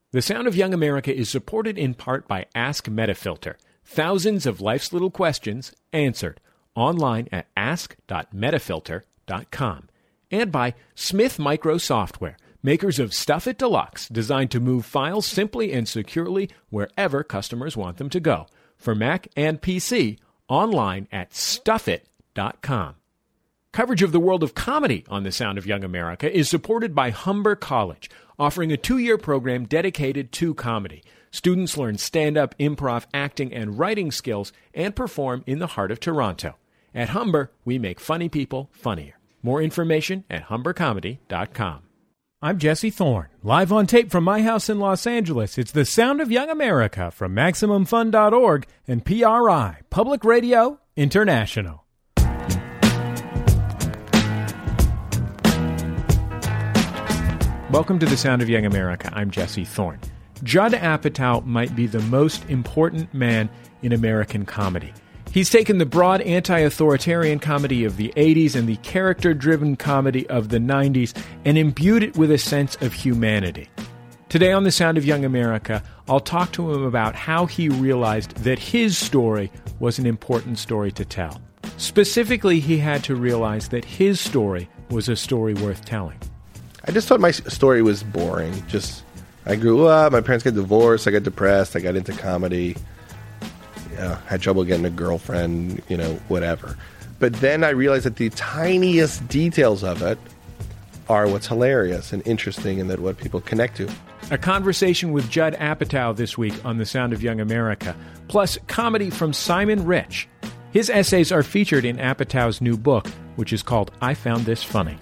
The Sound of Young America is supported in part by Ask Metafilter. Thousands of life's little questions answered online at ask.metafilter.com. And by Smith Micro Software, makers of Stuff It Deluxe, designed to move files simply and securely wherever customers want them to go. For Mac and PC, online at stuffit.com. Coverage of the world of comedy on The Sound of Young America is supported by Humber College, offering a 2-year program dedicated to comedy. Students learn stand-up, improv, acting, and writing skills and perform in the heart of Toronto. At Humber, we make funny people funnier. More information at humbercomedy.com. I'm Jesse Thorne, live on tape from my house in Los Angeles. It's The Sound of Young America from MaximumFun.org and PRI, Public Radio International. Welcome to The Sound of Young America. I'm Jesse Thorne. Judd Apatow might be the most important man in American comedy. He's taken the broad anti-authoritarian comedy of the 80s and the character-driven comedy of the 90s and imbued it with a sense of humanity. Today on The Sound of Young America, I'll talk to him about how he realized that his story was an important story to tell. Specifically, he had to realize that his story was a story worth telling. I just thought my story was boring. I grew up, my parents got divorced, I got depressed, I got into comedy, had trouble getting a girlfriend, whatever. But then I realized that the tiniest details of it are what's hilarious and interesting and that what people connect to. A conversation with Judd Apatow this week on The Sound of Young America, plus comedy from Simon Rich. His essays are featured in Apatow's new book, which is called I Found This Funny.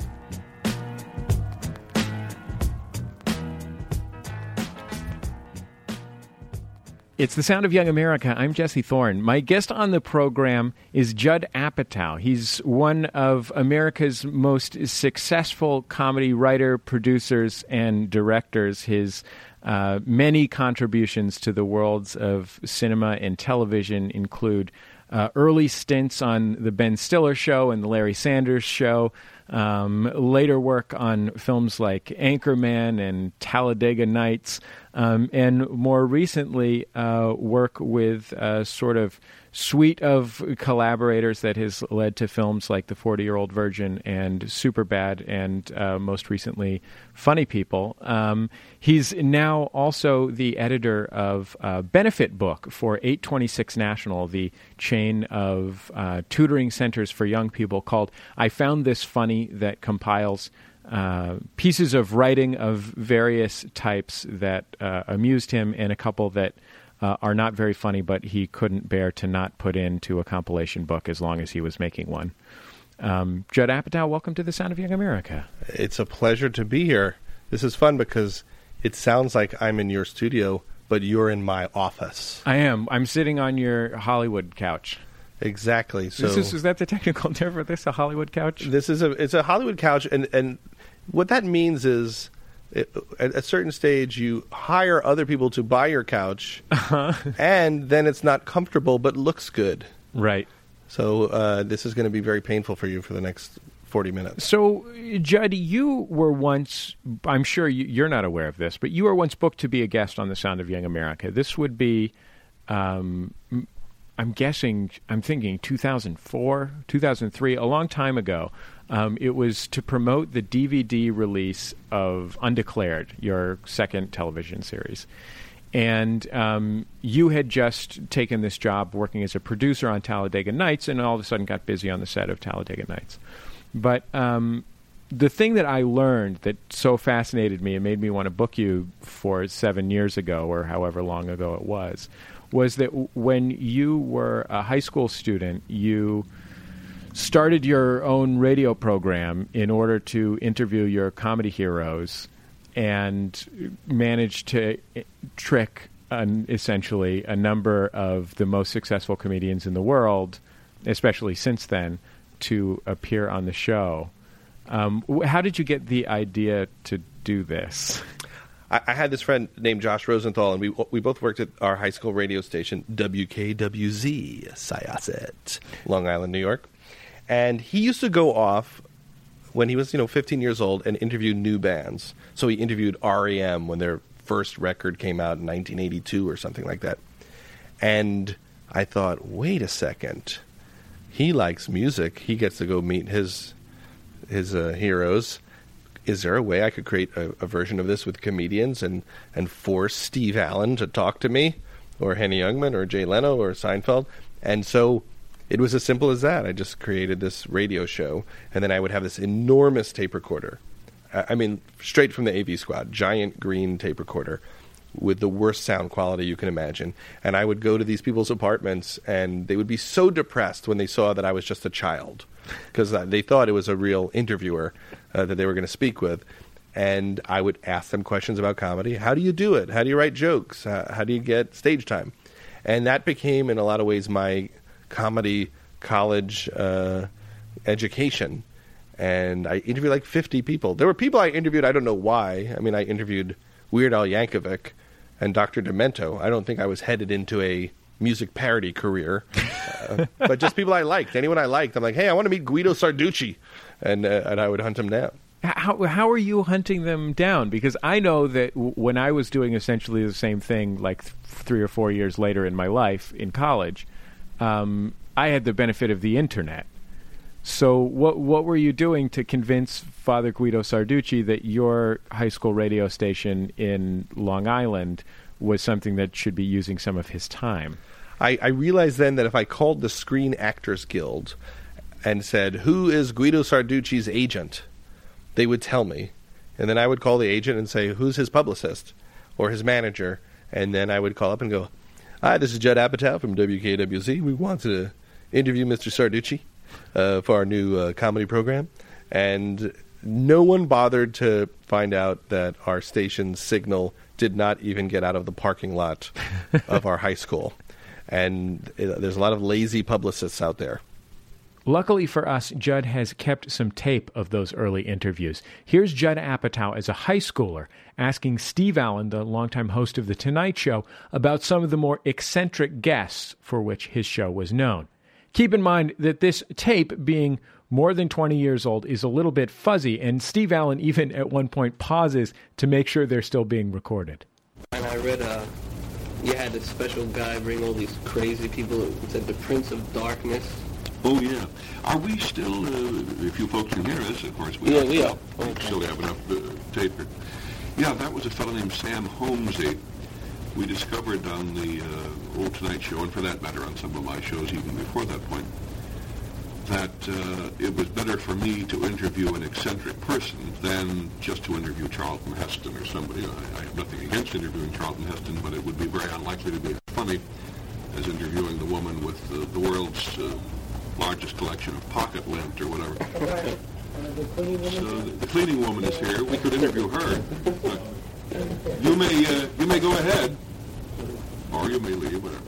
It's The Sound of Young America. I'm Jesse Thorne. My guest on the program is Judd Apatow. He's one of America's most successful comedy writer, producers, and directors. His many contributions to the worlds of cinema and television include early stints on The Ben Stiller Show and The Larry Sanders Show, later work on films like Anchorman and Talladega Nights, and more recently work with a sort of suite of collaborators that has led to films like The 40-Year-Old Virgin and Superbad and most recently Funny People. He's now also the editor of a benefit book for 826 National, the chain of tutoring centers for young people, called I Found This Funny, that compiles pieces of writing of various types that amused him and a couple that are not very funny, but he couldn't bear to not put into a compilation book as long as he was making one. Judd Apatow, welcome to The Sound of Young America. It's a pleasure to be here. This is fun because it sounds like I'm in your studio, but you're in my office. I am. I'm sitting on your Hollywood couch. Exactly. So is that the technical term for this, a Hollywood couch? It's a Hollywood couch, and what that means is at a certain stage you hire other people to buy your couch, and then it's not comfortable but looks good. Right. So this is going to be very painful for you for the next 40 minutes. So, Judd, you were once, I'm sure you're not aware of this, but you were once booked to be a guest on The Sound of Young America. This would be, I'm thinking 2004, 2003, a long time ago. It was to promote the DVD release of Undeclared, your second television series. And you had just taken this job working as a producer on Talladega Nights and all of a sudden got busy on the set of Talladega Nights. But the thing that I learned that so fascinated me and made me want to book you for 7 years ago or however long ago it was that when you were a high school student, you started your own radio program in order to interview your comedy heroes and managed to trick essentially a number of the most successful comedians in the world, especially since then, to appear on the show. How did you get the idea to do this? I had this friend named Josh Rosenthal, and we both worked at our high school radio station, WKWZ, Syosset, Long Island, New York. And he used to go off when he was, 15 years old and interview new bands. So he interviewed REM when they're first record came out in 1982 or something like that. And I thought, wait a second. He likes music. He gets to go meet his heroes. Is there a way I could create a version of this with comedians and force Steve Allen to talk to me, or Henny Youngman, or Jay Leno, or Seinfeld? And so it was as simple as that. I just created this radio show, and then I would have this enormous tape recorder. I mean, straight from the AV Squad, giant green tape recorder with the worst sound quality you can imagine. And I would go to these people's apartments, and they would be so depressed when they saw that I was just a child, because they thought it was a real interviewer that they were going to speak with. And I would ask them questions about comedy. How do you do it? How do you write jokes? How do you get stage time? And that became, in a lot of ways, my comedy college education. And I interviewed like 50 people. There were people I interviewed, I don't know why. I mean, I interviewed Weird Al Yankovic and Dr. Demento. I don't think I was headed into a music parody career. But just people I liked. Anyone I liked, I'm like, hey, I want to meet Guido Sarducci. And I would hunt him down. How are you hunting them down? Because I know that when I was doing essentially the same thing like 3 or 4 years later in my life in college, I had the benefit of the internet. So what were you doing to convince Father Guido Sarducci that your high school radio station in Long Island was something that should be using some of his time? I realized then that if I called the Screen Actors Guild and said, who is Guido Sarducci's agent, they would tell me. And then I would call the agent and say, who's his publicist or his manager? And then I would call up and go, hi, this is Judd Apatow from WKWZ. We want to interview Mr. Sarducci for our new comedy program. And no one bothered to find out that our station's signal did not even get out of the parking lot of our high school. And there's a lot of lazy publicists out there. Luckily for us, Judd has kept some tape of those early interviews. Here's Judd Apatow as a high schooler asking Steve Allen, the longtime host of The Tonight Show, about some of the more eccentric guests for which his show was known. Keep in mind that this tape, being more than 20 years old, is a little bit fuzzy, and Steve Allen even at one point pauses to make sure they're still being recorded. And I read you had this special guy bring all these crazy people. It said the Prince of Darkness. Oh, yeah. Are we still, if you folks can hear us, of course, we are. Still have enough tape. Yeah, that was a fellow named Sam Holmesy. We discovered on the old Tonight Show, and for that matter on some of my shows even before that point, that it was better for me to interview an eccentric person than just to interview Charlton Heston or somebody. I have nothing against interviewing Charlton Heston, but it would be very unlikely to be as funny as interviewing the woman with the world's largest collection of pocket lint or whatever. So the cleaning woman is here. We could interview her. But you may go ahead, or you may leave, whatever.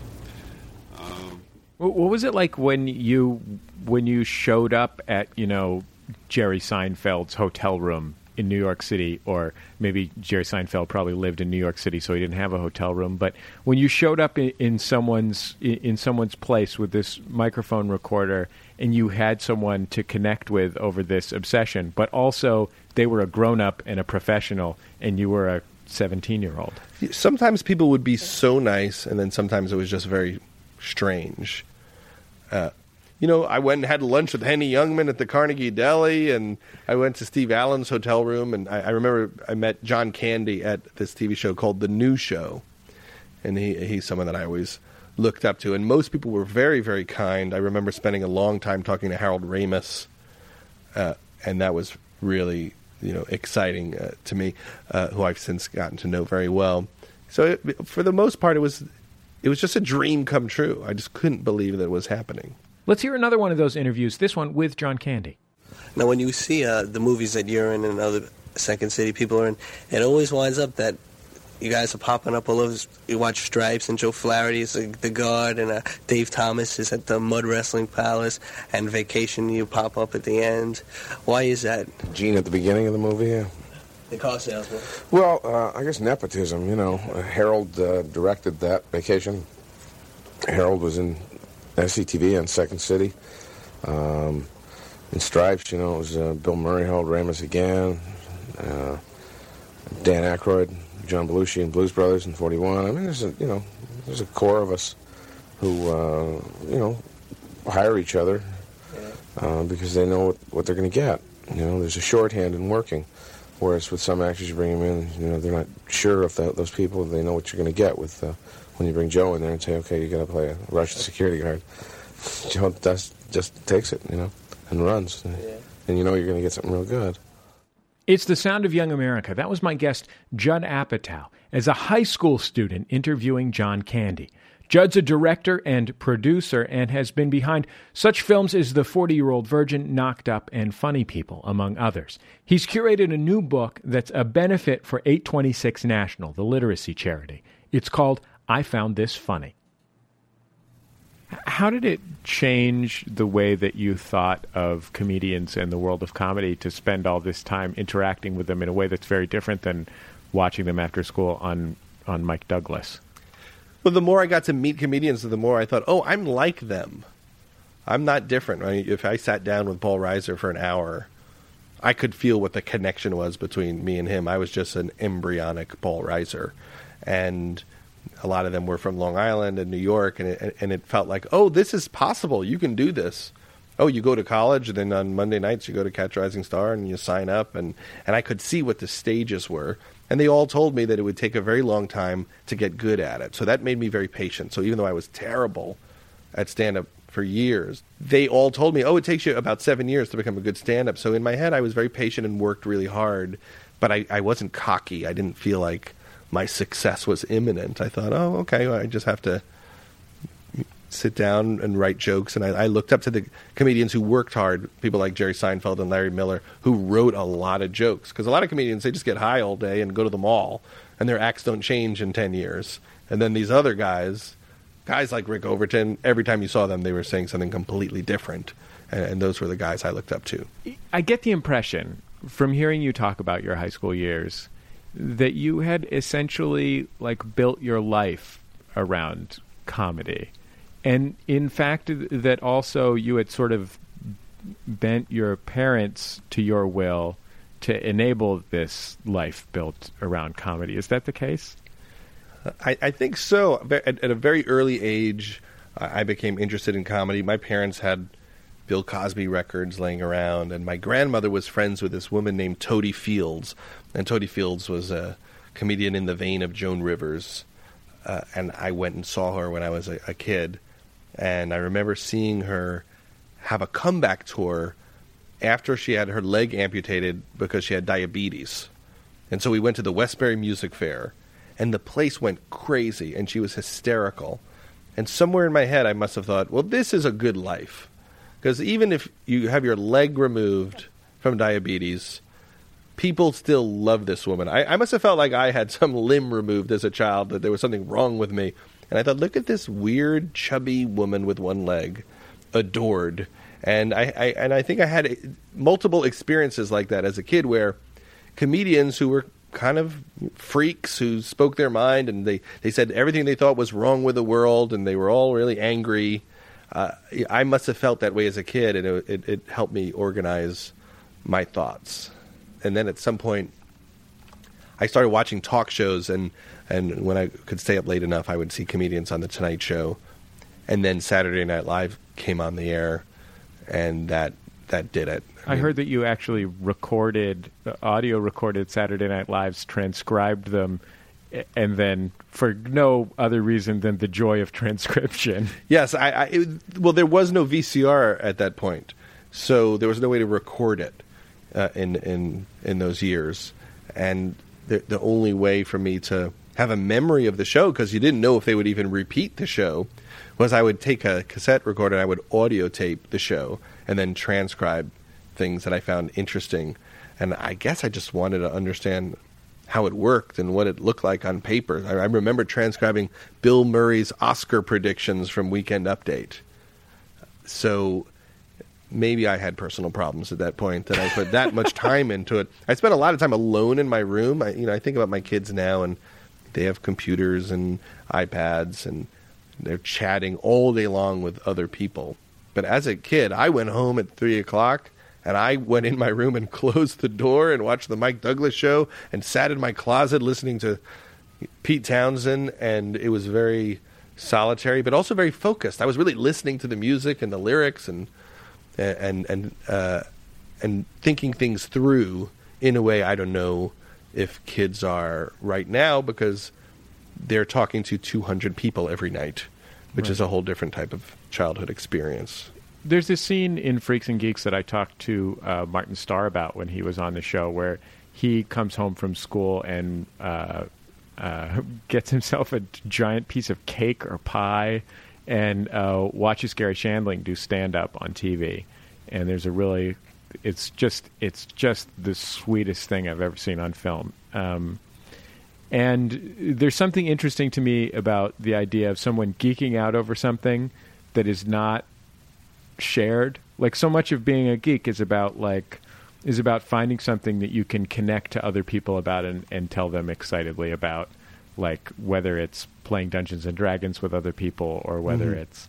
What was it like when you showed up at Jerry Seinfeld's hotel room in New York City, or maybe Jerry Seinfeld probably lived in New York City, so he didn't have a hotel room. But when you showed up in someone's place with this microphone recorder, and you had someone to connect with over this obsession, but also they were a grown-up and a professional, and you were a 17-year-old. Sometimes people would be so nice, and then sometimes it was just very strange. I went and had lunch with Henny Youngman at the Carnegie Deli, and I went to Steve Allen's hotel room, and I remember I met John Candy at this TV show called The New Show, and he's someone that I always looked up to, and most people were very, very kind. I remember spending a long time talking to Harold Ramis, and that was really exciting to me, who I've since gotten to know very well. So for the most part, it was just a dream come true. I just couldn't believe that it was happening. Let's hear another one of those interviews, this one with John Candy. Now, when you see the movies that you're in and other Second City people are in, it always winds up that you guys are popping up all over. You watch Stripes and Joe Flaherty is the guard, and Dave Thomas is at the Mud Wrestling Palace, and Vacation you pop up at the end. Why is that? Gene at the beginning of the movie, yeah. The car salesman. Well, I guess nepotism, Harold directed that Vacation. Harold was in SCTV on Second City. In Stripes, it was Bill Murray, Harold Ramis again, Dan Aykroyd, John Belushi and Blues Brothers in 41. I mean, there's a core of us who, hire each other because they know what they're going to get. There's a shorthand in working. Whereas with some actors, you bring them in, they're not sure if those people, they know what you're going to get with when you bring Joe in there and say, okay, you're going to play a Russian security guard. Joe just takes it, and runs. Yeah. And you're going to get something real good. It's The Sound of Young America. That was my guest, Judd Apatow, as a high school student interviewing John Candy. Judd's a director and producer and has been behind such films as The 40-Year-Old Virgin, Knocked Up, and Funny People, among others. He's curated a new book that's a benefit for 826 National, the literacy charity. It's called I Found This Funny. How did it change the way that you thought of comedians and the world of comedy to spend all this time interacting with them in a way that's very different than watching them after school on Mike Douglas? Well, the more I got to meet comedians, the more I thought, oh, I'm like them. I'm not different. I mean, if I sat down with Paul Reiser for an hour, I could feel what the connection was between me and him. I was just an embryonic Paul Reiser. And a lot of them were from Long Island and New York, and it felt like, oh, this is possible. You can do this. Oh, you go to college, and then on Monday nights you go to Catch a Rising Star, and you sign up. And I could see what the stages were. And they all told me that it would take a very long time to get good at it. So that made me very patient. So even though I was terrible at stand-up for years, they all told me, oh, it takes you about 7 years to become a good stand-up. So in my head, I was very patient and worked really hard. But I wasn't cocky. I didn't feel like my success was imminent. I thought, oh, okay, well, I just have to sit down and write jokes. And I looked up to the comedians who worked hard, people like Jerry Seinfeld and Larry Miller, who wrote a lot of jokes. Because a lot of comedians, they just get high all day and go to the mall, and their acts don't change in 10 years. And then these other guys like Rick Overton, every time you saw them, they were saying something completely different. And those were the guys I looked up to. I get the impression, from hearing you talk about your high school years, that you had essentially built your life around comedy. And in fact, that also you had sort of bent your parents to your will to enable this life built around comedy. Is that the case? I think so. At a very early age, I became interested in comedy. My parents had Bill Cosby records laying around, and my grandmother was friends with this woman named Toady Fields. And Toady Fields was a comedian in the vein of Joan Rivers. And I went and saw her when I was a kid. And I remember seeing her have a comeback tour after she had her leg amputated because she had diabetes. And so we went to the Westbury Music Fair, and the place went crazy, and she was hysterical. And somewhere in my head, I must have thought, well, this is a good life. Because even if you have your leg removed from diabetes, people still love this woman. I must have felt like I had some limb removed as a child, that there was something wrong with me. And I thought, look at this weird, chubby woman with one leg, adored. And I think I had multiple experiences like that as a kid, where comedians who were kind of freaks who spoke their mind, and they said everything they thought was wrong with the world, and they were all really angry. I must have felt that way as a kid, and it helped me organize my thoughts. And then at some point, I started watching talk shows, and when I could stay up late enough, I would see comedians on The Tonight Show. And then Saturday Night Live came on the air, and that did it. I heard that you actually audio recorded Saturday Night Lives, transcribed them, and then for no other reason than the joy of transcription. Yes, well, there was no VCR at that point, so there was no way to record it in those years. And the only way for me to have a memory of the show, because you didn't know if they would even repeat the show, was I would take a cassette recorder and I would audio tape the show and then transcribe things that I found interesting. And I guess I just wanted to understand how it worked and what it looked like on paper. I remember transcribing Bill Murray's Oscar predictions from Weekend Update. So maybe I had personal problems at that point that I put that much time into it. I spent a lot of time alone in my room. I think about my kids now, and they have computers and iPads, and they're chatting all day long with other people. But as a kid, I went home at 3 o'clock, And I went in my room and closed the door and watched the Mike Douglas show and sat in my closet listening to Pete Townsend, and it was very solitary, but also very focused. I was really listening to the music and the lyrics and thinking things through in a way I don't know if kids are right now, because they're talking to 200 people every night, which is a whole different type of childhood experience. There's this scene in Freaks and Geeks that I talked to Martin Starr about when he was on the show, where he comes home from school and gets himself a giant piece of cake or pie and watches Gary Shandling do stand-up on TV. And there's a really... It's just the sweetest thing I've ever seen on film. And there's something interesting to me about the idea of someone geeking out over something that is not shared. Like, so much of being a geek is about finding something that you can connect to other people about and tell them excitedly about, like whether it's playing Dungeons and Dragons with other people or whether it's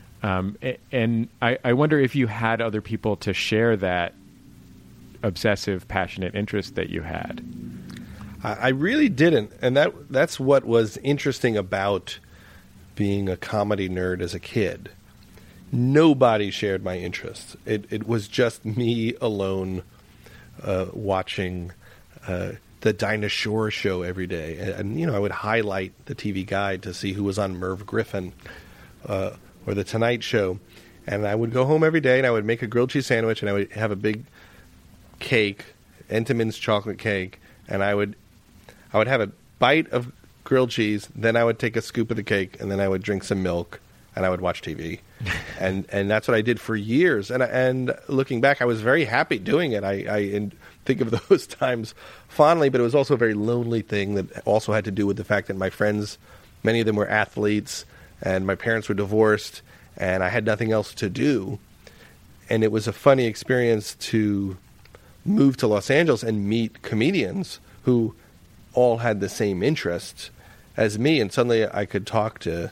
and I wonder if you had other people to share that obsessive, passionate interest that you had. I really didn't, and that's what was interesting about being a comedy nerd as a kid. Nobody shared my interests. It was just me alone watching the Dinah Shore show every day. And I would highlight the TV Guide to see who was on Merv Griffin or The Tonight Show. And I would go home every day, and I would make a grilled cheese sandwich, and I would have a big cake, Entenmann's chocolate cake, and I would have a bite of grilled cheese, then I would take a scoop of the cake, and then I would drink some milk, and I would watch TV. and that's what I did for years. And looking back, I was very happy doing it. I think of those times fondly, but it was also a very lonely thing that also had to do with the fact that my friends, many of them were athletes, and my parents were divorced, and I had nothing else to do. And it was a funny experience to move to Los Angeles and meet comedians who all had the same interests as me, and suddenly I could talk to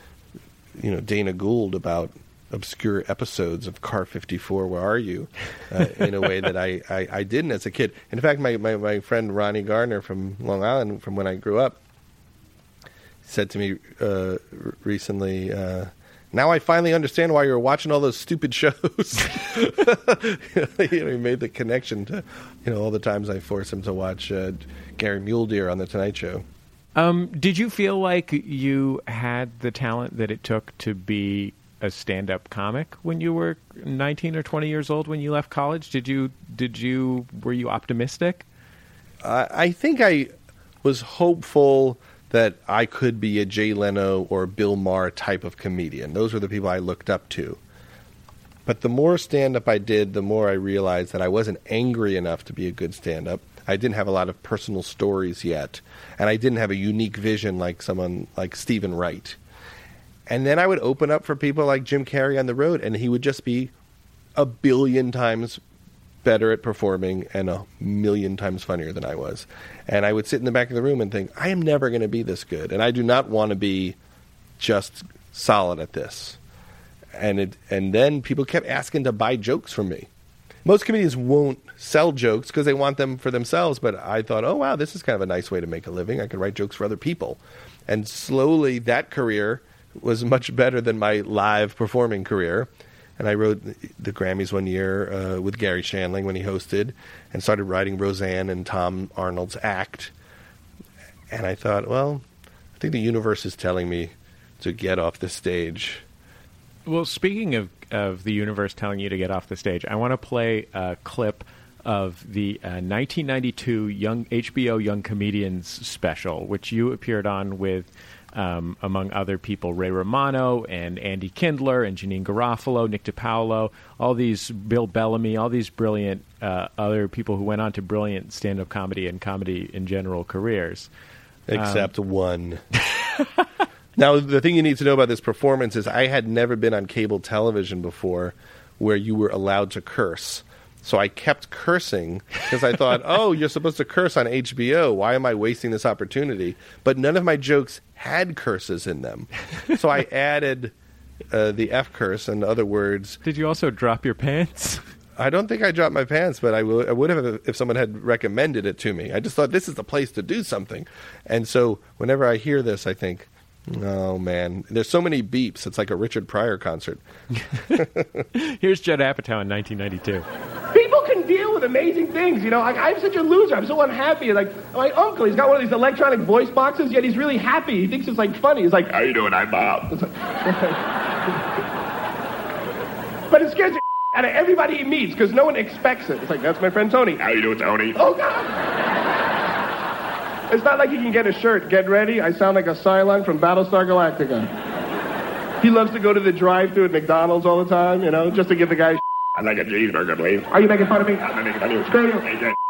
Dana Gould about obscure episodes of Car 54, Where Are You? In a way that I didn't as a kid. In fact, my friend Ronnie Gardner from Long Island, from when I grew up, said to me recently, now I finally understand why you were watching all those stupid shows. He made the connection to all the times I forced him to watch Gary Mule Deer on The Tonight Show. Did you feel like you had the talent that it took to be a stand-up comic when you were 19 or 20 years old when you left college? Were you optimistic? I think I was hopeful that I could be a Jay Leno or Bill Maher type of comedian. Those were the people I looked up to. But the more stand-up I did, the more I realized that I wasn't angry enough to be a good stand-up. I didn't have a lot of personal stories yet, and I didn't have a unique vision like someone like Stephen Wright. And then I would open up for people like Jim Carrey on the road, and he would just be 1 billion times better at performing and 1 million times funnier than I was. And I would sit in the back of the room and think, I am never going to be this good, and I do not want to be just solid at this. And then people kept asking to buy jokes from me. Most comedians won't sell jokes because they want them for themselves, but I thought, oh, wow, this is kind of a nice way to make a living. I could write jokes for other people. And slowly that career was much better than my live performing career. And I wrote the Grammys one year with Gary Shandling when he hosted, and started writing Roseanne and Tom Arnold's Act. And I thought, well, I think the universe is telling me to get off the stage. Well, speaking of the universe telling you to get off the stage, I want to play a clip of the 1992 HBO Young Comedians special, which you appeared on with, among other people, Ray Romano and Andy Kindler and Janine Garofalo, Nick DiPaolo, all these, Bill Bellamy, all these brilliant other people who went on to brilliant stand-up comedy and comedy in general careers. Except one. Now, the thing you need to know about this performance is I had never been on cable television before where you were allowed to curse. So I kept cursing because I thought, oh, you're supposed to curse on HBO. Why am I wasting this opportunity? But none of my jokes had curses in them. So I added the F curse and other words. Did you also drop your pants? I don't think I dropped my pants, but I would have if someone had recommended it to me. I just thought this is the place to do something. And so whenever I hear this, I think, oh, man, there's so many beeps. It's like a Richard Pryor concert. Here's Judd Apatow in 1992. People can deal with amazing things, you know. I'm such a loser. I'm so unhappy. Like, my uncle, he's got one of these electronic voice boxes, yet he's really happy. He thinks it's, like, funny. He's like, how you doing? I'm Bob. But it scares the out of everybody he meets, because no one expects it. It's like, that's my friend Tony. How you doing, Tony? Oh, God. It's not like he can get a shirt. Get ready. I sound like a Cylon from Battlestar Galactica. He loves to go to the drive-thru at McDonald's all the time, you know, just to give the guy I'd like a cheeseburger, please. Are you making fun of me? I'm not making fun of you. Screw you. Hey, get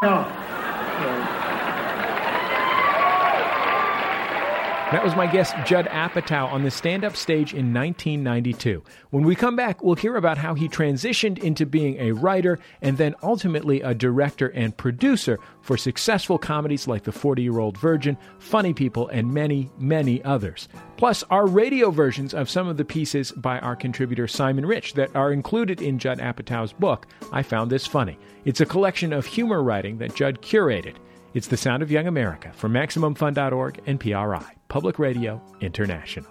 That was my guest, Judd Apatow, on the stand-up stage in 1992. When we come back, we'll hear about how he transitioned into being a writer and then ultimately a director and producer for successful comedies like The 40-Year-Old Virgin, Funny People, and many, many others. Plus, our radio versions of some of the pieces by our contributor Simon Rich that are included in Judd Apatow's book, I Found This Funny. It's a collection of humor writing that Judd curated. It's The Sound of Young America from MaximumFun.org and PRI, Public Radio International.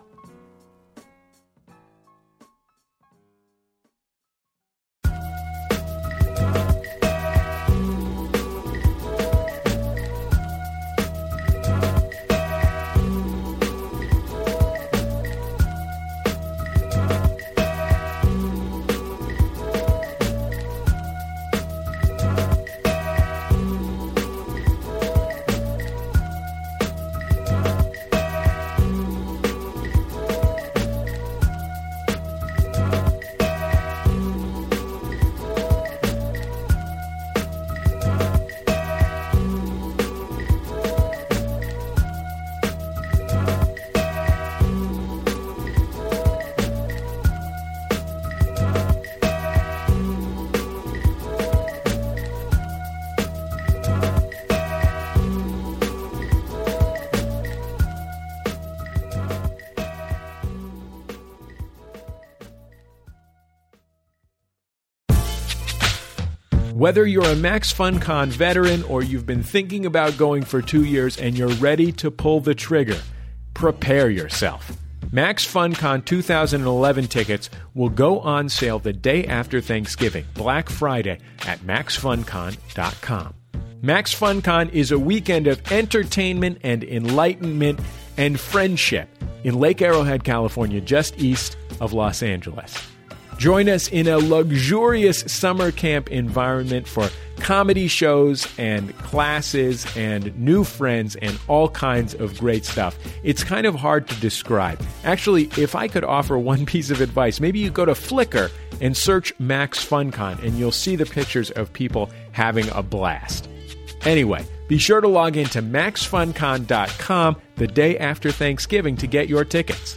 Whether you're a Max FunCon veteran or you've been thinking about going for 2 years and you're ready to pull the trigger, prepare yourself. Max FunCon 2011 tickets will go on sale the day after Thanksgiving, Black Friday, at MaxFunCon.com. Max FunCon is a weekend of entertainment and enlightenment and friendship in Lake Arrowhead, California, just east of Los Angeles. Join us in a luxurious summer camp environment for comedy shows and classes and new friends and all kinds of great stuff. It's kind of hard to describe. Actually, if I could offer one piece of advice, maybe you go to Flickr and search Max FunCon and you'll see the pictures of people having a blast. Anyway, be sure to log into MaxFunCon.com the day after Thanksgiving to get your tickets.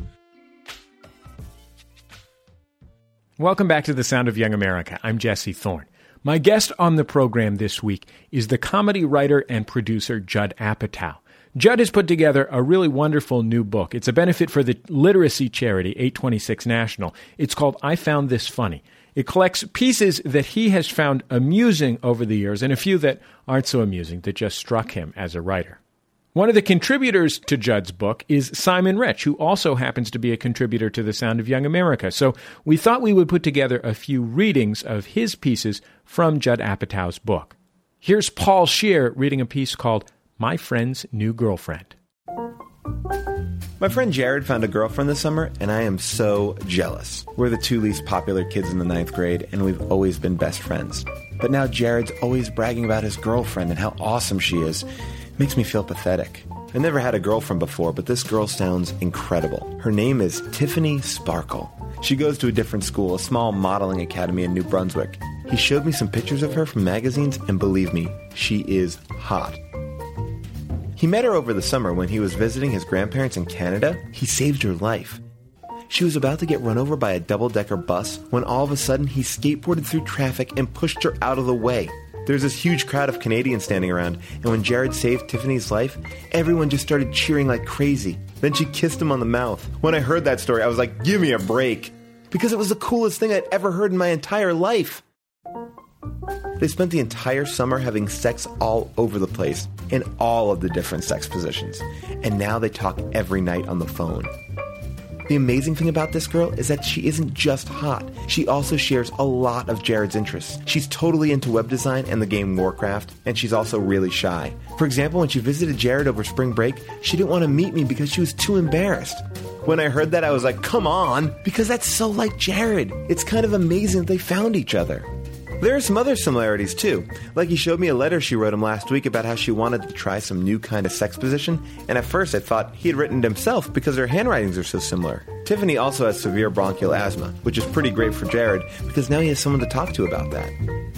Welcome back to The Sound of Young America. I'm Jesse Thorne. My guest on the program this week is the comedy writer and producer Judd Apatow. Judd has put together a really wonderful new book. It's a benefit for the literacy charity 826 National. It's called I Found This Funny. It collects pieces that he has found amusing over the years and a few that aren't so amusing that just struck him as a writer. One of the contributors to Judd's book is Simon Rich, who also happens to be a contributor to The Sound of Young America. So we thought we would put together a few readings of his pieces from Judd Apatow's book. Here's Paul Scheer reading a piece called My Friend's New Girlfriend. My friend Jared found a girlfriend this summer, and I am so jealous. We're the two least popular kids in the 9th grade, and we've always been best friends. But now Jared's always bragging about his girlfriend and how awesome she is. It makes me feel pathetic. I never had a girlfriend before, but this girl sounds incredible. Her name is Tiffany Sparkle. She goes to a different school, a small modeling academy in New Brunswick. He showed me some pictures of her from magazines, and believe me, she is hot. He met her over the summer when he was visiting his grandparents in Canada. He saved her life. She was about to get run over by a double-decker bus when all of a sudden he skateboarded through traffic and pushed her out of the way. There's this huge crowd of Canadians standing around, and when Jared saved Tiffany's life, everyone just started cheering like crazy. Then she kissed him on the mouth. When I heard that story, I was like, give me a break. Because it was the coolest thing I'd ever heard in my entire life. They spent the entire summer having sex all over the place, in all of the different sex positions. And now they talk every night on the phone. The amazing thing about this girl is that she isn't just hot. She also shares a lot of Jared's interests. She's totally into web design and the game Warcraft, and she's also really shy. For example, when she visited Jared over spring break, she didn't want to meet me because she was too embarrassed. When I heard that, I was like, come on, because that's so like Jared. It's kind of amazing that they found each other. There are some other similarities, too. Like he showed me a letter she wrote him last week about how she wanted to try some new kind of sex position, and at first I thought he had written it himself because their handwritings are so similar. Tiffany also has severe bronchial asthma, which is pretty great for Jared because now he has someone to talk to about that.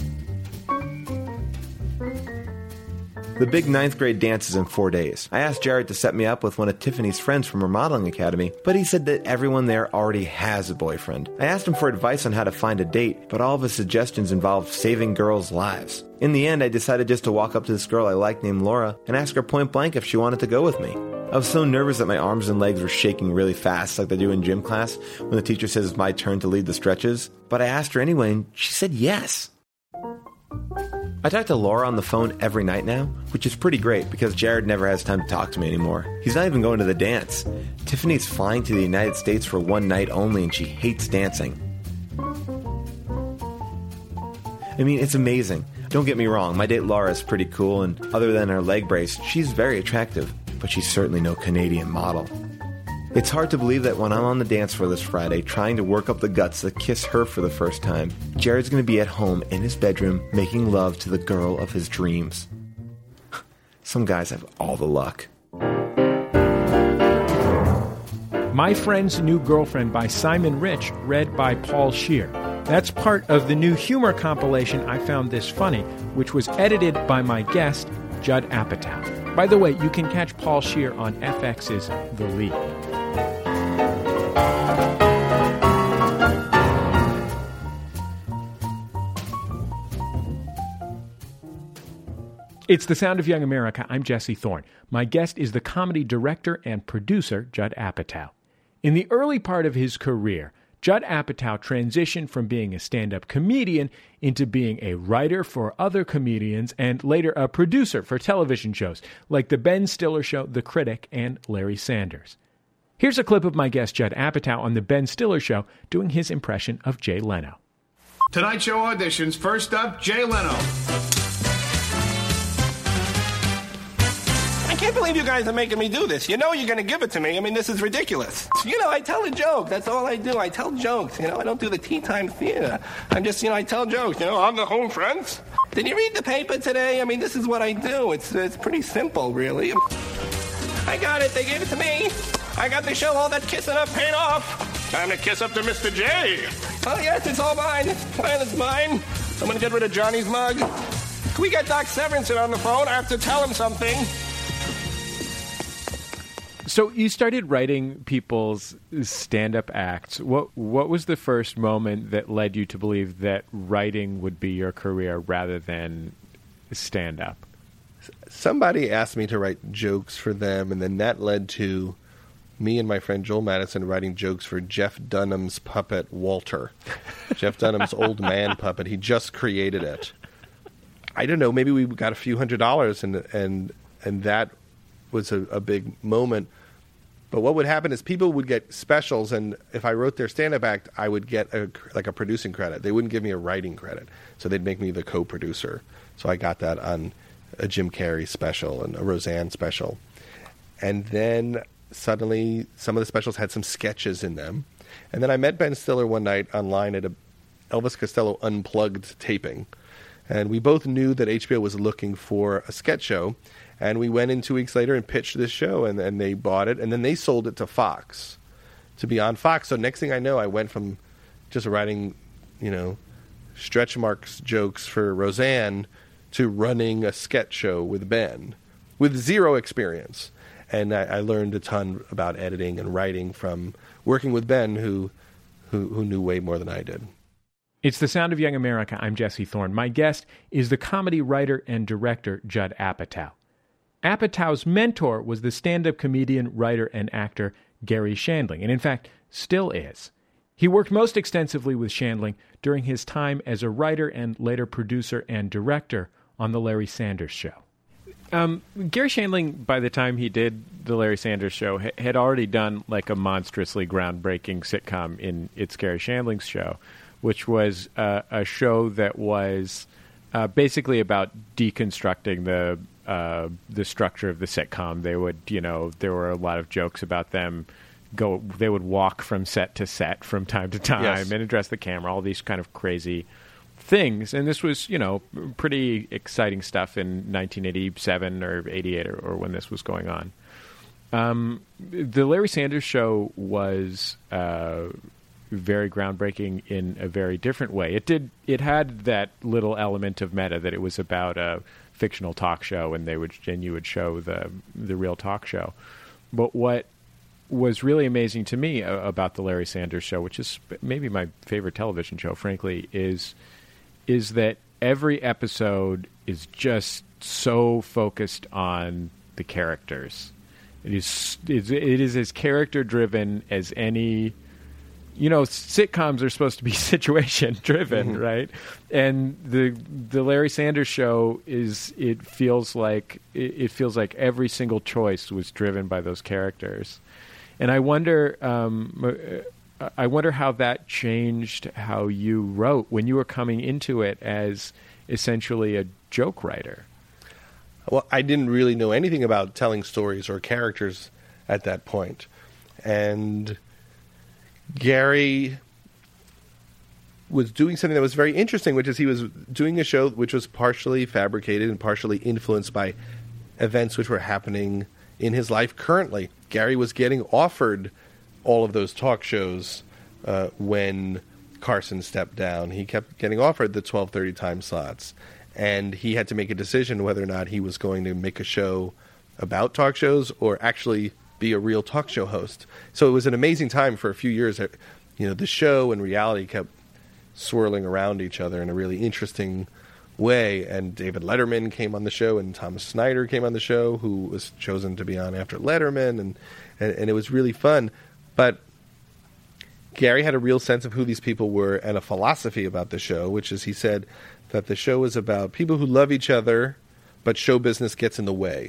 The big 9th grade dance is in 4 days. I asked Jared to set me up with one of Tiffany's friends from her modeling academy, but he said that everyone there already has a boyfriend. I asked him for advice on how to find a date, but all of his suggestions involved saving girls' lives. In the end, I decided just to walk up to this girl I liked named Laura and ask her point blank if she wanted to go with me. I was so nervous that my arms and legs were shaking really fast like they do in gym class when the teacher says it's my turn to lead the stretches, but I asked her anyway and she said yes. I talk to Laura on the phone every night now, which is pretty great because Jared never has time to talk to me anymore. He's not even going to the dance. Tiffany's flying to the United States for one night only and she hates dancing. I mean, it's amazing. Don't get me wrong, my date Laura is pretty cool and other than her leg brace, she's very attractive, but she's certainly no Canadian model. It's hard to believe that when I'm on the dance floor this Friday trying to work up the guts to kiss her for the first time, Jared's going to be at home in his bedroom making love to the girl of his dreams. Some guys have all the luck. My Friend's New Girlfriend by Simon Rich, read by Paul Scheer. That's part of the new humor compilation I Found This Funny, which was edited by my guest, Judd Apatow. By the way, you can catch Paul Scheer on FX's The League. It's The Sound of Young America. I'm Jesse Thorne. My guest is the comedy director and producer, Judd Apatow. In the early part of his career, Judd Apatow transitioned from being a stand-up comedian into being a writer for other comedians and later a producer for television shows like The Ben Stiller Show, The Critic, and Larry Sanders. Here's a clip of my guest Judd Apatow on The Ben Stiller Show doing his impression of Jay Leno. Tonight Show auditions. First up, Jay Leno. I can't believe you guys are making me do this. You know you're going to give it to me. I mean, this is ridiculous. You know, I tell a joke. That's all I do. I tell jokes. You know, I don't do the tea time theater. I'm just, I tell jokes. I'm the home friends. Did you read the paper today? I mean, this is what I do. It's pretty simple, really. I got it. They gave it to me. I got the show. All that kissing up paid off. Time to kiss up to Mr. J. Oh, yes, it's all mine. Well, it's mine. Someone get rid of Johnny's mug. Can we get Doc Severinsen on the phone? I have to tell him something. So you started writing people's stand-up acts. What was the first moment that led you to believe that writing would be your career rather than stand-up? Somebody asked me to write jokes for them, and then that led to me and my friend Joel Madison writing jokes for Jeff Dunham's puppet, Walter. Jeff Dunham's old man puppet. He just created it. I don't know, maybe we got a few $100s, and that was a big moment. But what would happen is people would get specials, and if I wrote their stand-up act, I would get a producing credit. They wouldn't give me a writing credit, so they'd make me the co-producer. So I got that on a Jim Carrey special and a Roseanne special. And then suddenly some of the specials had some sketches in them. And then I met Ben Stiller one night online at a Elvis Costello Unplugged taping. And we both knew that HBO was looking for a sketch show. And we went in 2 weeks later and pitched this show, and they bought it. And then they sold it to Fox, to be on Fox. So next thing I know, I went from just writing, stretch marks jokes for Roseanne to running a sketch show with Ben with zero experience. And I learned a ton about editing and writing from working with Ben, who knew way more than I did. It's The Sound of Young America. I'm Jesse Thorne. My guest is the comedy writer and director Judd Apatow. Apatow's mentor was the stand-up comedian, writer, and actor Gary Shandling, and in fact, still is. He worked most extensively with Shandling during his time as a writer and later producer and director on The Larry Sanders Show. Gary Shandling, by the time he did The Larry Sanders Show, had already done like a monstrously groundbreaking sitcom in It's Gary Shandling's Show, which was a show that was basically about deconstructing the structure of the sitcom. They would, there were a lot of jokes about them. They would walk from set to set from time to time and address the camera, all these kind of crazy things. And this was, pretty exciting stuff in 1987 or 88 or when this was going on. The Larry Sanders Show was very groundbreaking in a very different way. It had that little element of meta that it was about a fictional talk show, and you would show the real talk show. But what was really amazing to me about the Larry Sanders Show, which is maybe my favorite television show, frankly, is that every episode is just so focused on the characters. It is as character driven as any. Sitcoms are supposed to be situation driven, right? And the Larry Sanders Show it feels like every single choice was driven by those characters. And I wonder how that changed how you wrote when you were coming into it as essentially a joke writer. Well, I didn't really know anything about telling stories or characters at that point. And Gary was doing something that was very interesting, which is he was doing a show which was partially fabricated and partially influenced by events which were happening in his life currently. Gary was getting offered all of those talk shows when Carson stepped down. He kept getting offered the 12:30 time slots, and he had to make a decision whether or not he was going to make a show about talk shows or actually be a real talk show host. So it was an amazing time for a few years. The show and reality kept swirling around each other in a really interesting way. And David Letterman came on the show, and Thomas Snyder came on the show, who was chosen to be on after Letterman, and it was really fun. But Gary had a real sense of who these people were and a philosophy about the show, which is he said that the show is about people who love each other, but show business gets in the way.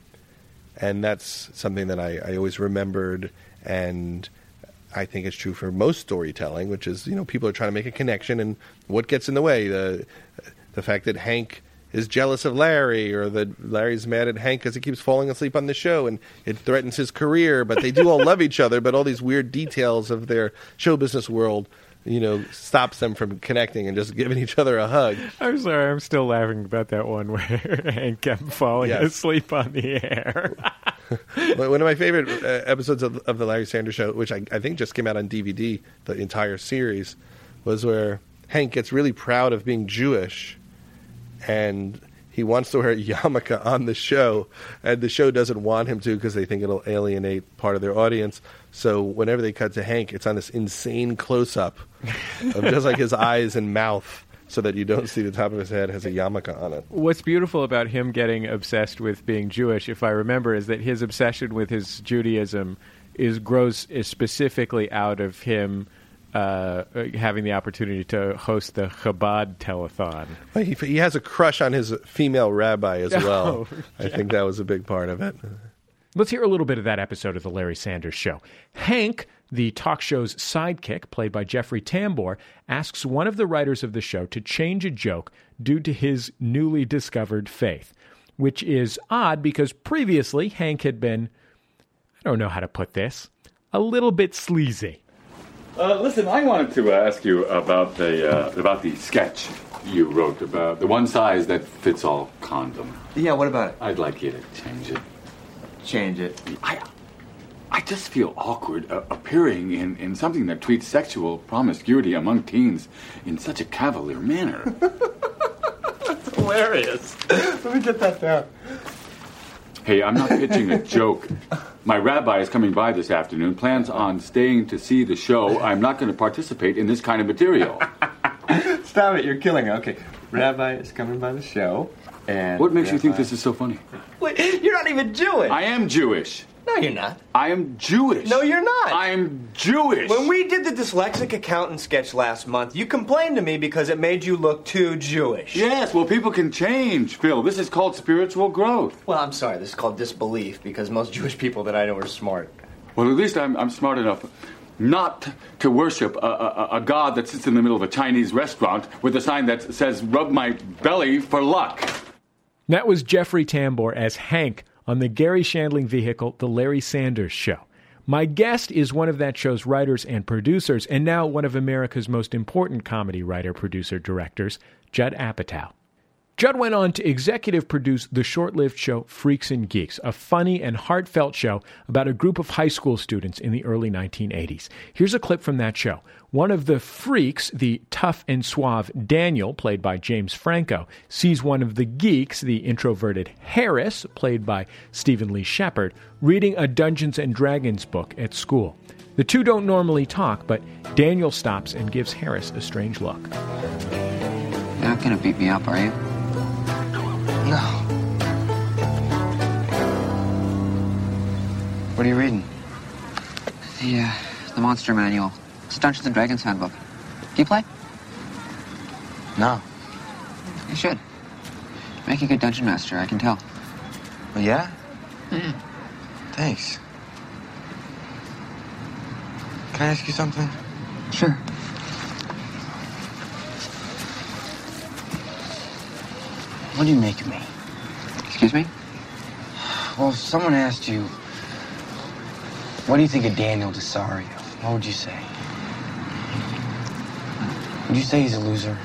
And that's something that I always remembered, and I think it's true for most storytelling, which is, people are trying to make a connection, and what gets in the way? The fact that Hank is jealous of Larry, or that Larry's mad at Hank because he keeps falling asleep on the show, and it threatens his career, but they do all love each other, but all these weird details of their show business world stops them from connecting and just giving each other a hug. I'm sorry, I'm still laughing about that one where Hank kept falling asleep on the air. One of my favorite episodes of the Larry Sanders Show, which I think just came out on DVD, the entire series, was where Hank gets really proud of being Jewish, and he wants to wear a yarmulke on the show, and the show doesn't want him to because they think it'll alienate part of their audience. So whenever they cut to Hank, it's on this insane close-up of just like his eyes and mouth, so that you don't see the top of his head has a yarmulke on it. What's beautiful about him getting obsessed with being Jewish, if I remember, is that his obsession with his Judaism grows specifically out of him having the opportunity to host the Chabad telethon. He has a crush on his female rabbi as well. I think that was a big part of it. Let's hear a little bit of that episode of The Larry Sanders Show. Hank, the talk show's sidekick, played by Jeffrey Tambor, asks one of the writers of the show to change a joke due to his newly discovered faith, which is odd because previously Hank had been, I don't know how to put this, a little bit sleazy. Listen, I wanted to ask you about the sketch you wrote about the one size that fits all condom. Yeah, what about it? I'd like you to change it. Change it. I just feel awkward appearing in something that treats sexual promiscuity among teens in such a cavalier manner. That's hilarious. Let me get that down. Hey, I'm not pitching a joke. My rabbi is coming by this afternoon, plans on staying to see the show. I'm not going to participate in this kind of material. Stop it, you're killing it. Okay, rabbi is coming by the show, and... What makes you think this is so funny? Wait, you're not even Jewish! I am Jewish. No, you're not. I am Jewish. No, you're not. I am Jewish. When we did the dyslexic accountant sketch last month, you complained to me because it made you look too Jewish. Yes, well, people can change, Phil. This is called spiritual growth. Well, I'm sorry. This is called disbelief because most Jewish people that I know are smart. Well, at least I'm smart enough not to worship a god that sits in the middle of a Chinese restaurant with a sign that says, "Rub my belly for luck." That was Jeffrey Tambor as Hank on the Gary Shandling vehicle, The Larry Sanders Show. My guest is one of that show's writers and producers, and now one of America's most important comedy writer, producer, directors, Judd Apatow. Judd went on to executive produce the short-lived show Freaks and Geeks, a funny and heartfelt show about a group of high school students in the early 1980s. Here's a clip from that show. One of the freaks, the tough and suave Daniel, played by James Franco, sees one of the geeks, the introverted Harris, played by Stephen Lee Shepard, reading a Dungeons & Dragons book at school. The two don't normally talk, but Daniel stops and gives Harris a strange look. You're not going to beat me up, are you? No. What are you reading? The Monster Manual. It's a Dungeons & Dragons handbook. Do you play? No. You should. Make a good dungeon master, I can tell. Well, yeah? Mm. Thanks. Can I ask you something? Sure. What do you make of me? Excuse me? Well, if someone asked you, what do you think of Daniel Desario? What would you say? Would you say he's a loser?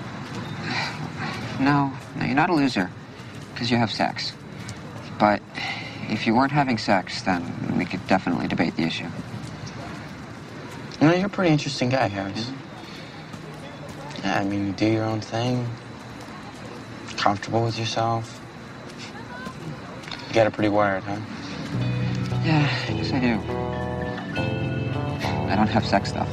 No, you're not a loser, because you have sex. But if you weren't having sex, then we could definitely debate the issue. You know, you're a pretty interesting guy, Harris. Yeah, I mean, you do your own thing. Comfortable with yourself. You got it pretty wired, huh? Yeah, I guess I do. I don't have sex, though.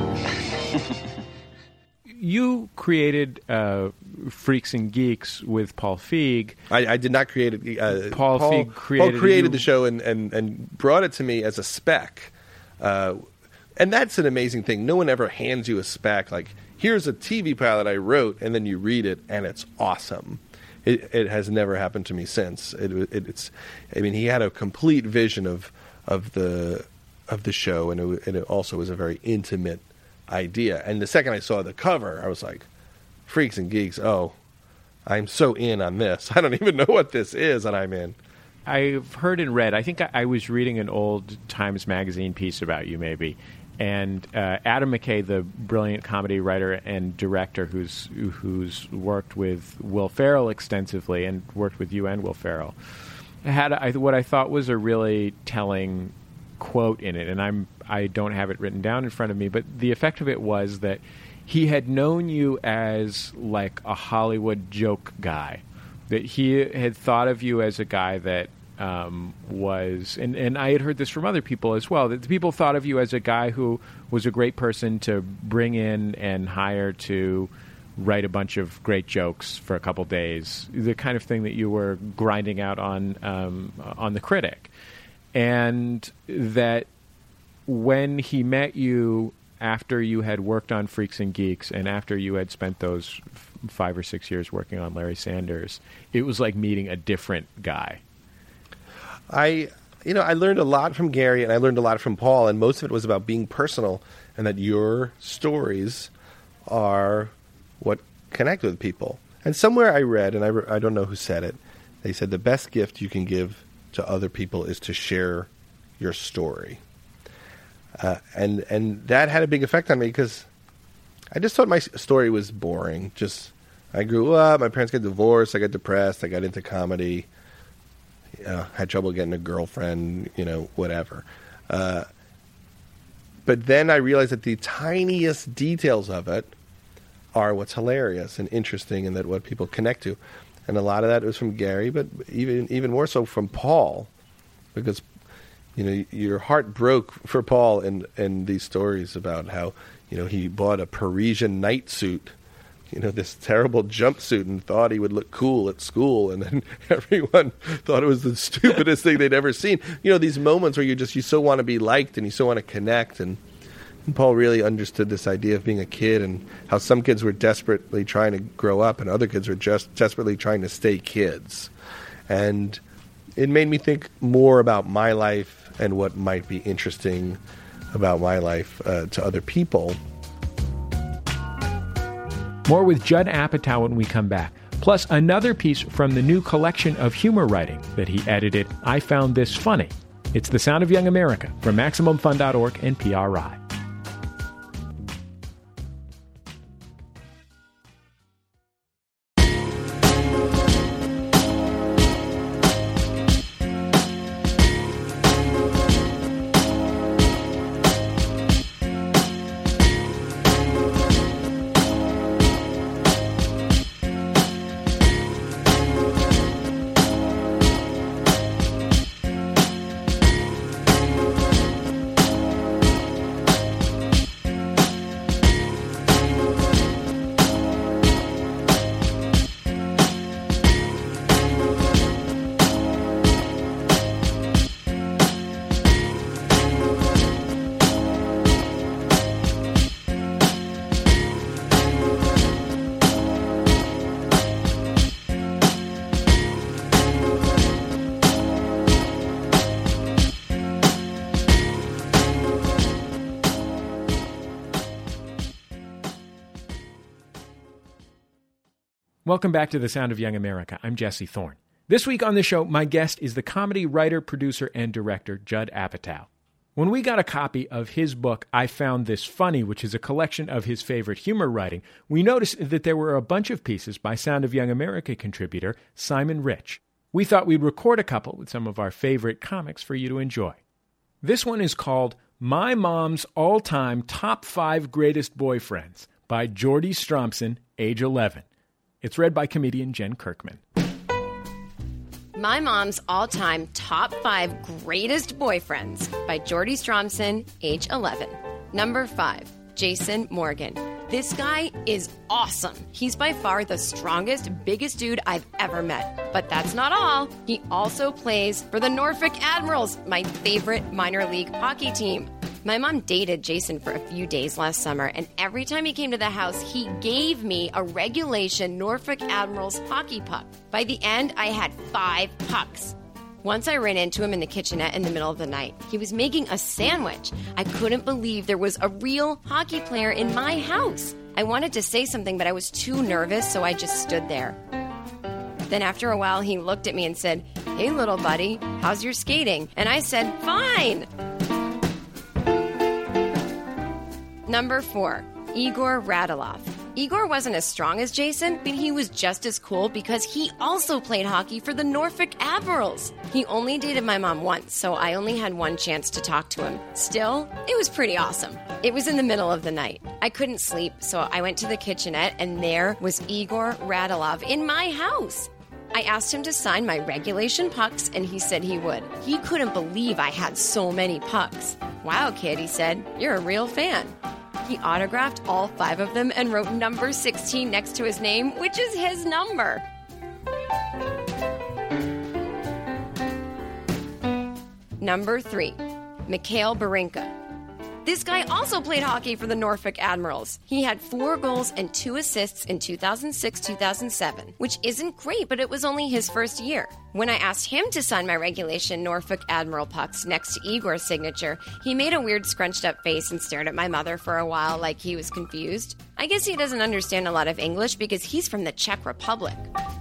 You created Freaks and Geeks with Paul Feig. I did not create it. Paul Feig created the show and brought it to me as a spec. And that's an amazing thing. No one ever hands you a spec like, here's a TV pilot I wrote, and then you read it, and it's awesome. It has never happened to me since. I mean, he had a complete vision of the show, and it also was a very intimate idea. And the second I saw the cover, I was like, Freaks and Geeks, oh, I'm so in on this. I don't even know what this is, and I'm in. I've heard and read, I think I was reading an old Times Magazine piece about you, maybe, and Adam McKay, the brilliant comedy writer and director who's worked with Will Ferrell extensively and worked with you and Will Ferrell, had what I thought was a really telling quote in it, and I don't have it written down in front of me, but the effect of it was that he had known you as like a Hollywood joke guy, that he had thought of you as a guy that was, and I had heard this from other people as well, that the people thought of you as a guy who was a great person to bring in and hire to write a bunch of great jokes for a couple days, the kind of thing that you were grinding out on The Critic. And that when he met you after you had worked on Freaks and Geeks and after you had spent those 5 or 6 years working on Larry Sanders, it was like meeting a different guy. I learned a lot from Gary, and I learned a lot from Paul, and most of it was about being personal, and that your stories are what connect with people. And somewhere I read, and I don't know who said it, they said the best gift you can give to other people is to share your story. And that had a big effect on me because I just thought my story was boring. I grew up, my parents got divorced, I got depressed, I got into comedy, had trouble getting a girlfriend, whatever. But then I realized that the tiniest details of it are what's hilarious and interesting, and that what people connect to. And a lot of that was from Gary, but even more so from Paul, because your heart broke for Paul in these stories about how he bought a Parisian night suit this terrible jumpsuit and thought he would look cool at school, and then everyone thought it was the stupidest thing they'd ever seen. These moments where you so want to be liked and you so want to connect, and Paul really understood this idea of being a kid and how some kids were desperately trying to grow up and other kids were just desperately trying to stay kids. And it made me think more about my life and what might be interesting about my life to other people. More with Judd Apatow when we come back. Plus another piece from the new collection of humor writing that he edited, I Found This Funny. It's The Sound of Young America from MaximumFun.org and PRI. Welcome back to The Sound of Young America. I'm Jesse Thorne. This week on the show, my guest is the comedy writer, producer, and director, Judd Apatow. When we got a copy of his book, I Found This Funny, which is a collection of his favorite humor writing, we noticed that there were a bunch of pieces by Sound of Young America contributor Simon Rich. We thought we'd record a couple with some of our favorite comics for you to enjoy. This one is called My Mom's All-Time Top 5 Greatest Boyfriends by Jordy Stromson, age 11. It's read by comedian Jen Kirkman. My Mom's All-Time Top 5 Greatest Boyfriends by Jordy Stromson, age 11. Number 5, Jason Morgan. This guy is awesome. He's by far the strongest, biggest dude I've ever met. But that's not all. He also plays for the Norfolk Admirals, my favorite minor league hockey team. My mom dated Jason for a few days last summer, and every time he came to the house, he gave me a regulation Norfolk Admirals hockey puck. By the end, I had 5 pucks. Once I ran into him in the kitchenette in the middle of the night. He was making a sandwich. I couldn't believe there was a real hockey player in my house. I wanted to say something, but I was too nervous, so I just stood there. Then after a while, he looked at me and said, "Hey, little buddy, how's your skating?" And I said, "Fine." Number 4, Igor Radulov. Igor wasn't as strong as Jason, but he was just as cool because he also played hockey for the Norfolk Admirals. He only dated my mom once, so I only had one chance to talk to him. Still, it was pretty awesome. It was in the middle of the night. I couldn't sleep, so I went to the kitchenette, and there was Igor Radulov in my house. I asked him to sign my regulation pucks, and he said he would. He couldn't believe I had so many pucks. "Wow, kid," he said, "you're a real fan." He autographed all 5 of them and wrote number 16 next to his name, which is his number. Number 3, Mikhail Barinka. This guy also played hockey for the Norfolk Admirals. He had 4 goals and 2 assists in 2006-2007, which isn't great, but it was only his first year. When I asked him to sign my regulation Norfolk Admiral pucks next to Igor's signature, he made a weird scrunched-up face and stared at my mother for a while like he was confused. I guess he doesn't understand a lot of English because he's from the Czech Republic.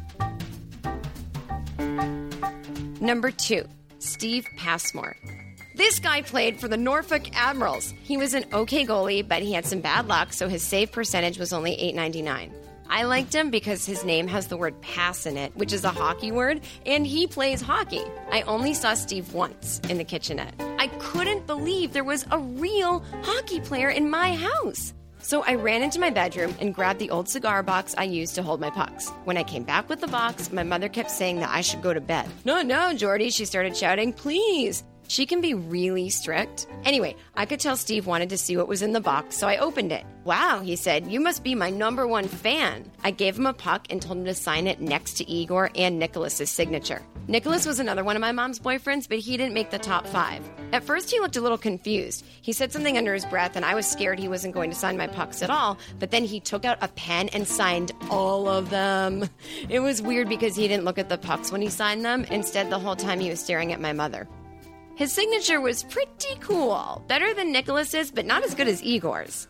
Number 2, Steve Passmore. This guy played for the Norfolk Admirals. He was an okay goalie, but he had some bad luck, so his save percentage was only .899. I liked him because his name has the word pass in it, which is a hockey word, and he plays hockey. I only saw Steve once in the kitchenette. I couldn't believe there was a real hockey player in my house. So I ran into my bedroom and grabbed the old cigar box I used to hold my pucks. When I came back with the box, my mother kept saying that I should go to bed. "No, Jordy," she started shouting, "please." She can be really strict. Anyway, I could tell Steve wanted to see what was in the box, so I opened it. Wow, he said, you must be my #1 fan. I gave him a puck and told him to sign it next to Igor and Nicholas's signature. Nicholas was another one of my mom's boyfriends, but he didn't make the top 5. At first, he looked a little confused. He said something under his breath, and I was scared he wasn't going to sign my pucks at all, but then he took out a pen and signed all of them. It was weird because he didn't look at the pucks when he signed them. Instead, the whole time he was staring at my mother. His signature was pretty cool. Better than Nicholas's, but not as good as Igor's.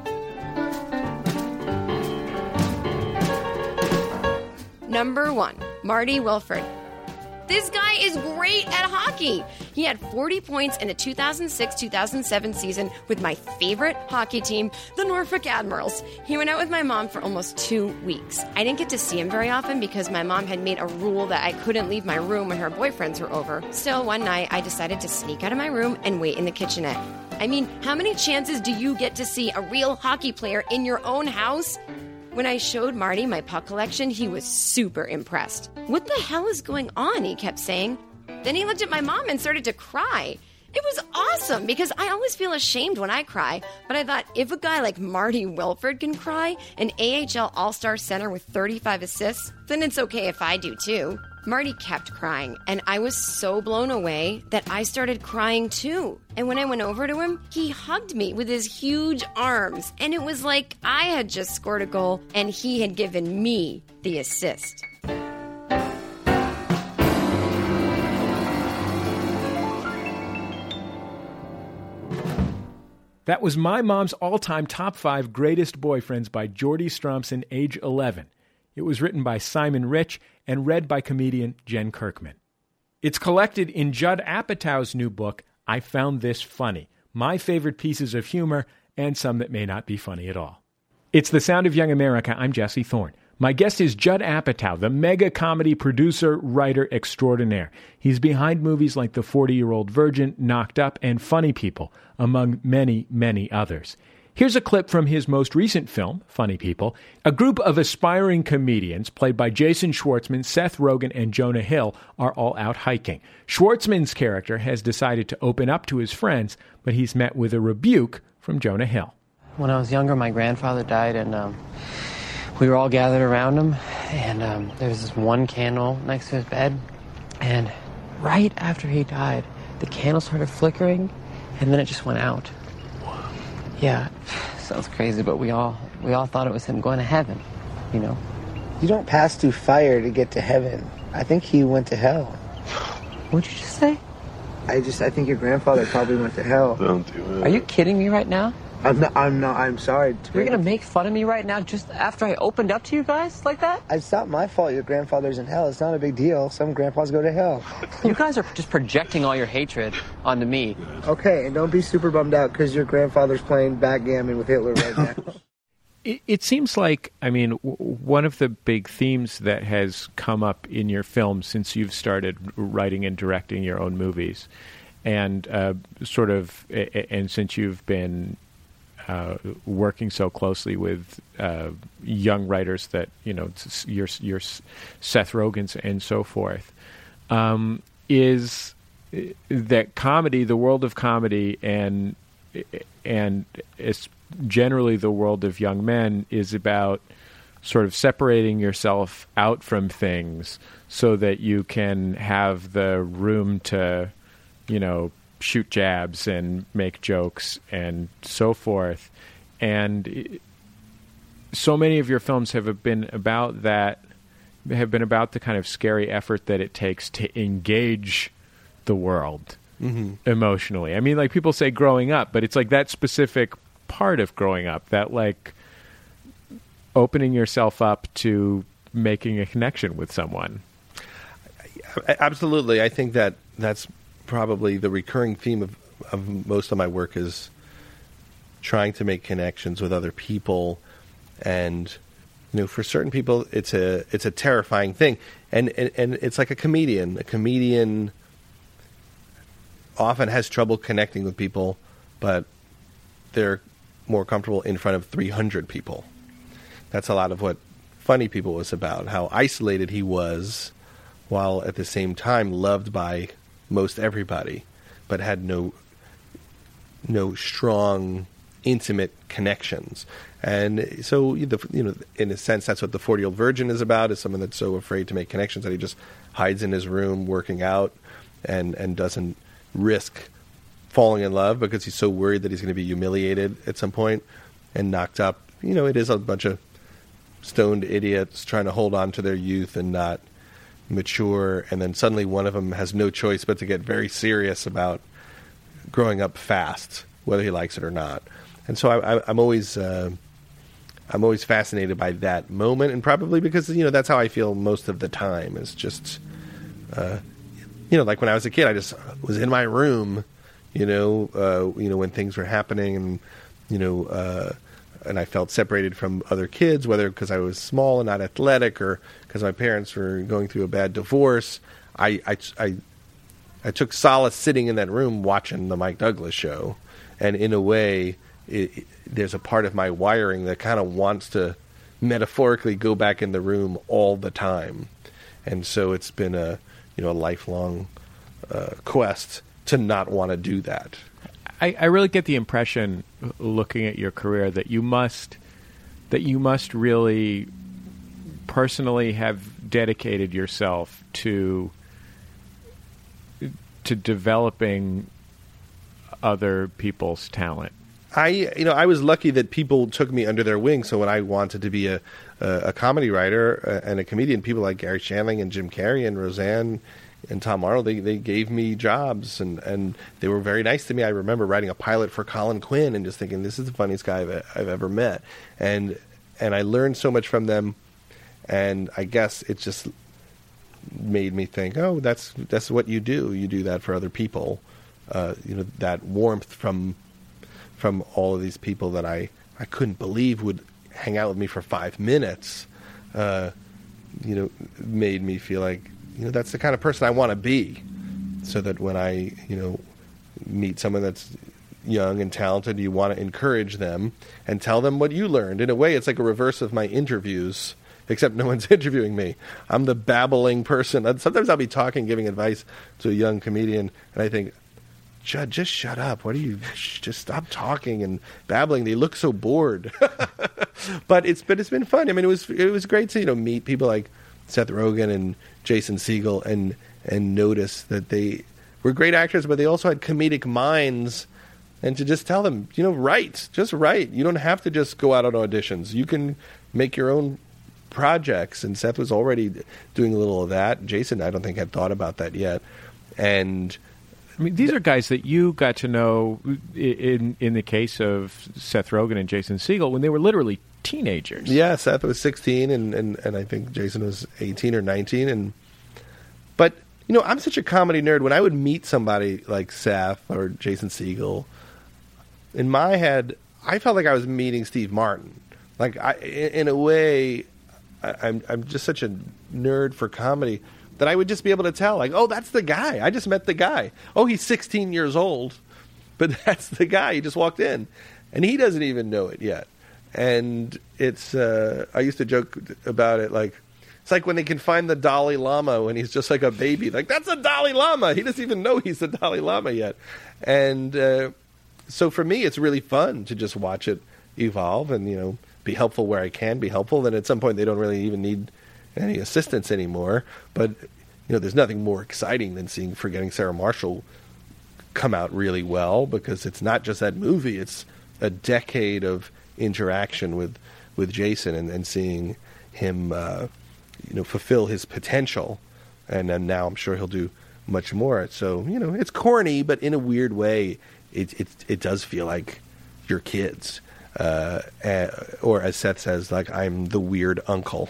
Number 1, Marty Wilford. This guy is great at hockey. He had 40 points in the 2006-2007 season with my favorite hockey team, the Norfolk Admirals. He went out with my mom for almost 2 weeks. I didn't get to see him very often because my mom had made a rule that I couldn't leave my room when her boyfriends were over. Still, one night, I decided to sneak out of my room and wait in the kitchenette. I mean, how many chances do you get to see a real hockey player in your own house? When I showed Marty my puck collection, he was super impressed. What the hell is going on, he kept saying. Then he looked at my mom and started to cry. It was awesome because I always feel ashamed when I cry, but I thought if a guy like Marty Wilford can cry, an AHL All-Star center with 35 assists, then it's okay if I do too. Marty kept crying, and I was so blown away that I started crying too. And when I went over to him, he hugged me with his huge arms, and it was like I had just scored a goal and he had given me the assist. That was my mom's all-time top 5 greatest boyfriends by Jordy Stromson, age 11. It was written by Simon Rich and read by comedian Jen Kirkman. It's collected in Judd Apatow's new book, I Found This Funny, my favorite pieces of humor and some that may not be funny at all. It's The Sound of Young America. I'm Jesse Thorne. My guest is Judd Apatow, the mega comedy producer, writer extraordinaire. He's behind movies like The 40-Year-Old Virgin, Knocked Up, and Funny People, among many, many others. Here's a clip from his most recent film, Funny People. A group of aspiring comedians, played by Jason Schwartzman, Seth Rogen, and Jonah Hill, are all out hiking. Schwartzman's character has decided to open up to his friends, but he's met with a rebuke from Jonah Hill. When I was younger, my grandfather died, and we were all gathered around him, and there was this one candle next to his bed, and right after he died, the candle started flickering, and then it just went out. Yeah, sounds crazy, but we all thought it was him going to heaven, you know. You don't pass through fire to get to heaven. I think he went to hell. What'd you just say? I think your grandfather probably went to hell. Don't do it. Are you kidding me right now? I'm sorry. You're gonna make fun of me right now just after I opened up to you guys like that? It's not my fault your grandfather's in hell. It's not a big deal. Some grandpas go to hell. You guys are just projecting all your hatred onto me. Okay, and don't be super bummed out because your grandfather's playing backgammon with Hitler right now. It seems like, I mean, one of the big themes that has come up in your films since you've started writing and directing your own movies, and and since you've been working so closely with young writers that, you know, your Seth Rogen's and so forth, is that comedy, the world of comedy, and it's generally the world of young men, is about sort of separating yourself out from things so that you can have the room to, you know, shoot jabs and make jokes and so forth. And so many of your films have been about that, have been about the kind of scary effort that it takes to engage the world emotionally. I mean, like, people say growing up, but it's like that specific part of growing up, that like opening yourself up to making a connection with someone. Absolutely. I think that that's probably the recurring theme of most of my work, is trying to make connections with other people. And, you know, for certain people, it's a terrifying thing. And it's like a comedian. A comedian often has trouble connecting with people, but they're more comfortable in front of 300 people. That's a lot of what Funny People was about, how isolated he was, while at the same time loved by most everybody. but had no strong, intimate connections. And so, in a sense, that's what the 40-Year-Old Virgin is about, is someone that's so afraid to make connections that he just hides in his room working out and doesn't risk falling in love because he's so worried that he's going to be humiliated at some point and knocked up. It is a bunch of stoned idiots trying to hold on to their youth and not mature, and then suddenly one of them has no choice but to get very serious about growing up fast, whether he likes it or not. And so I'm always fascinated by that moment, and probably because that's how I feel most of the time. Is just like when I was a kid, I just was in my room, when things were happening, and and I felt separated from other kids, whether because I was small and not athletic, or because my parents were going through a bad divorce. I took solace sitting in that room watching the Mike Douglas show, and in a way, there's a part of my wiring that kind of wants to metaphorically go back in the room all the time, and so it's been a lifelong quest to not want to do that. I really get the impression, looking at your career, that you must really personally have dedicated yourself to developing other people's talent. I was lucky that people took me under their wing. So when I wanted to be a comedy writer and a comedian, people like Gary Shandling and Jim Carrey and Roseanne and Tom Arnold, they gave me jobs, and they were very nice to me. I remember writing a pilot for Colin Quinn and just thinking, this is the funniest guy I've ever met. And I learned so much from them, and I guess it just made me think, oh, that's what you do. You do that for other people. That warmth from all of these people that I couldn't believe would hang out with me for 5 minutes, made me feel like, that's the kind of person I want to be, so that when I, meet someone that's young and talented, you want to encourage them and tell them what you learned. In a way, it's like a reverse of my interviews, except no one's interviewing me. I'm the babbling person. And sometimes I'll be talking, giving advice to a young comedian, and I think, Judd, just shut up. What do you just stop talking and babbling? They look so bored. But it's been fun. I mean, it was great to meet people like Seth Rogen and Jason Segel and notice that they were great actors, but they also had comedic minds, and to just tell them, write. You don't have to just go out on auditions. You can make your own projects. And Seth was already doing a little of that. Jason, I don't think, had thought about that yet. And I mean, these are guys that you got to know in the case of Seth Rogen and Jason Segel when they were literally teenagers. Yeah, Seth was 16 and I think Jason was 18 or 19. But I'm such a comedy nerd. When I would meet somebody like Seth or Jason Segel, in my head, I felt like I was meeting Steve Martin. Like, in a way, I'm just such a nerd for comedy that I would just be able to tell, like, oh, that's the guy. I just met the guy. Oh, he's 16 years old, but that's the guy. He just walked in, and he doesn't even know it yet. And it's, I used to joke about it, like, it's like when they can find the Dalai Lama when he's just like a baby. Like, that's a Dalai Lama. He doesn't even know he's the Dalai Lama yet. And so for me, it's really fun to just watch it evolve and, be helpful where I can be helpful. Then at some point, they don't really even need any assistance anymore. But, there's nothing more exciting than seeing Forgetting Sarah Marshall come out really well, because it's not just that movie. It's a decade of interaction with Jason and seeing him, fulfill his potential. And then now I'm sure he'll do much more. So, it's corny, but in a weird way, it does feel like your kids. Or as Seth says, like, I'm the weird uncle.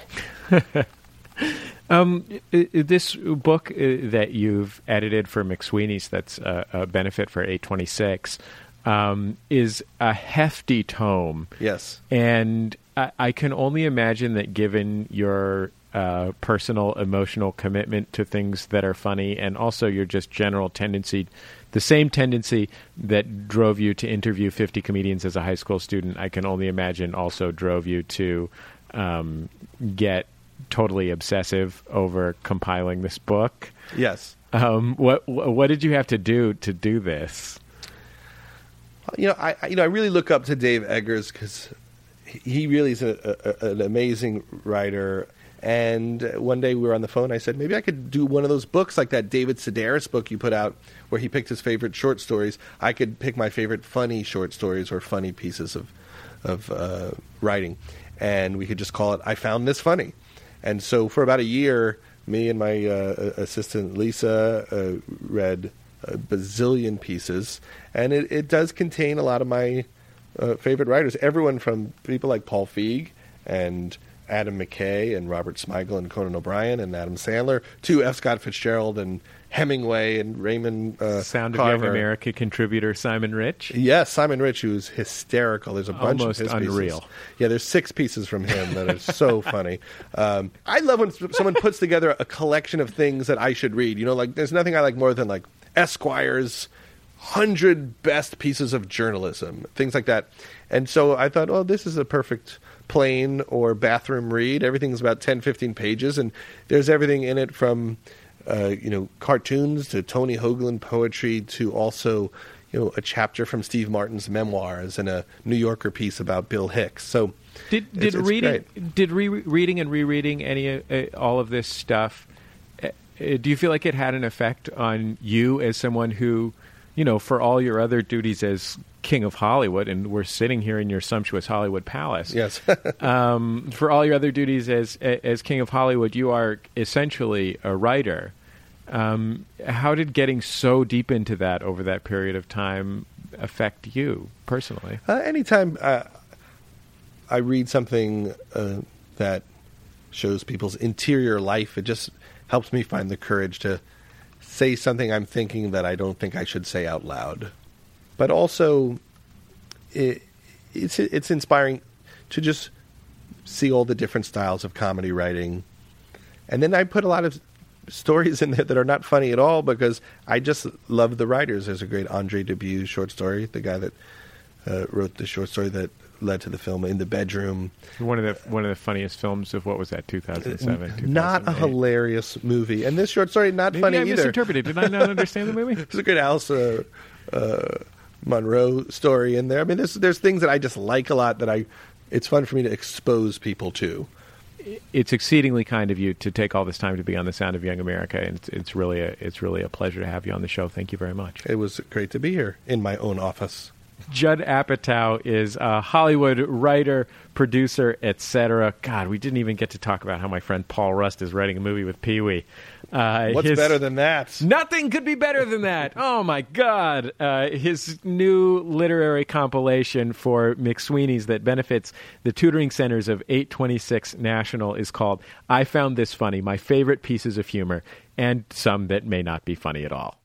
This book that you've edited for McSweeney's, that's a benefit for 826, is a hefty tome. Yes. And I can only imagine that, given your personal, emotional commitment to things that are funny, and also your just general tendency, the same tendency that drove you to interview 50 comedians as a high school student, I can only imagine also drove you to get totally obsessive over compiling this book. Yes. What did you have to do this? I really look up to Dave Eggers because he really is an amazing writer. And one day we were on the phone. I said, maybe I could do one of those books like that David Sedaris book you put out where he picked his favorite short stories. I could pick my favorite funny short stories or funny pieces of writing. And we could just call it, I Found This Funny. And so for about a year, me and my assistant Lisa read a bazillion pieces. And it does contain a lot of my favorite writers. Everyone from people like Paul Feig and Adam McKay and Robert Smigel and Conan O'Brien and Adam Sandler to F. Scott Fitzgerald and Hemingway and Raymond Sound of Carver. Young America contributor Simon Rich. Yes, Simon Rich, who's hysterical. There's a bunch Almost of his unreal. pieces. Yeah, there's 6 pieces from him that are so funny. I love when someone puts together a collection of things that I should read. Like there's nothing I like more than like Esquire's 100 best pieces of journalism, things like that. And so I thought, oh, this is a perfect plane or bathroom read. Everything's about 10, 15 pages, and there's everything in it from cartoons to Tony Hoagland poetry to also a chapter from Steve Martin's memoirs and a New Yorker piece about Bill Hicks. So did reading and rereading all of this stuff, do you feel like it had an effect on you as someone who, for all your other duties as King of Hollywood, and we're sitting here in your sumptuous Hollywood palace. Yes. For all your other duties as King of Hollywood, you are essentially a writer. How did getting so deep into that over that period of time affect you personally? Anytime I read something that shows people's interior life, it just helps me find the courage to say something I'm thinking that I don't think I should say out loud. But also, it's inspiring to just see all the different styles of comedy writing. And then I put a lot of stories in there that are not funny at all because I just love the writers. There's a great Andre Dubus short story, the guy that wrote the short story that led to the film In the Bedroom. One of the funniest films of, what was that, 2007? Not a hilarious movie. And this short story, not funny I either. Misinterpreted. Did I not understand the movie? There's a good Alice Munro story in there. I mean, there's things that I just like a lot that it's fun for me to expose people to. It's exceedingly kind of you to take all this time to be on The Sound of Young America, and it's really a pleasure to have you on the show. Thank you very much. It was great to be here in my own office. Judd Apatow is a Hollywood writer, producer, etc. God, we didn't even get to talk about how my friend Paul Rust is writing a movie with Pee-wee. What's better than that? Nothing could be better than that. Oh, my God. His new literary compilation for McSweeney's that benefits the tutoring centers of 826 National is called I Found This Funny, My Favorite Pieces of Humor, and some that may not be funny at all.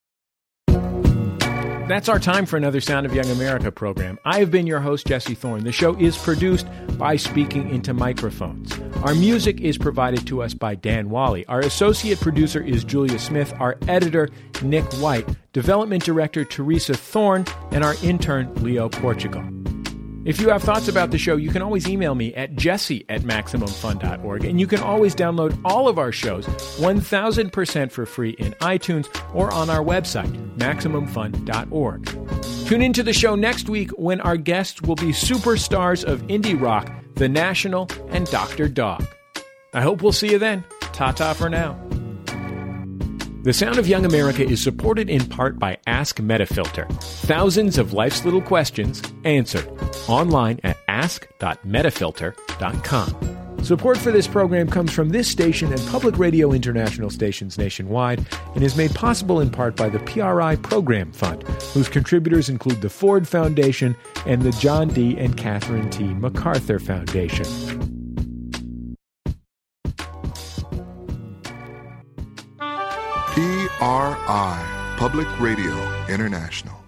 That's our time for another Sound of Young America program. I have been your host, Jesse Thorne. The show is produced by Speaking Into Microphones. Our music is provided to us by Dan Wally. Our associate producer is Julia Smith. Our editor, Nick White. Development director, Teresa Thorne. And our intern, Leo Portugal. If you have thoughts about the show, you can always email me at jesse@MaximumFun.org. And you can always download all of our shows 1,000% for free in iTunes or on our website, MaximumFun.org. Tune into the show next week when our guests will be superstars of indie rock, The National and Dr. Dog. I hope we'll see you then. Ta-ta for now. The Sound of Young America is supported in part by Ask Metafilter. Thousands of life's little questions answered online at ask.metafilter.com. Support for this program comes from this station and Public Radio International stations nationwide and is made possible in part by the PRI Program Fund, whose contributors include the Ford Foundation and the John D. and Catherine T. MacArthur Foundation. PRI, Public Radio International.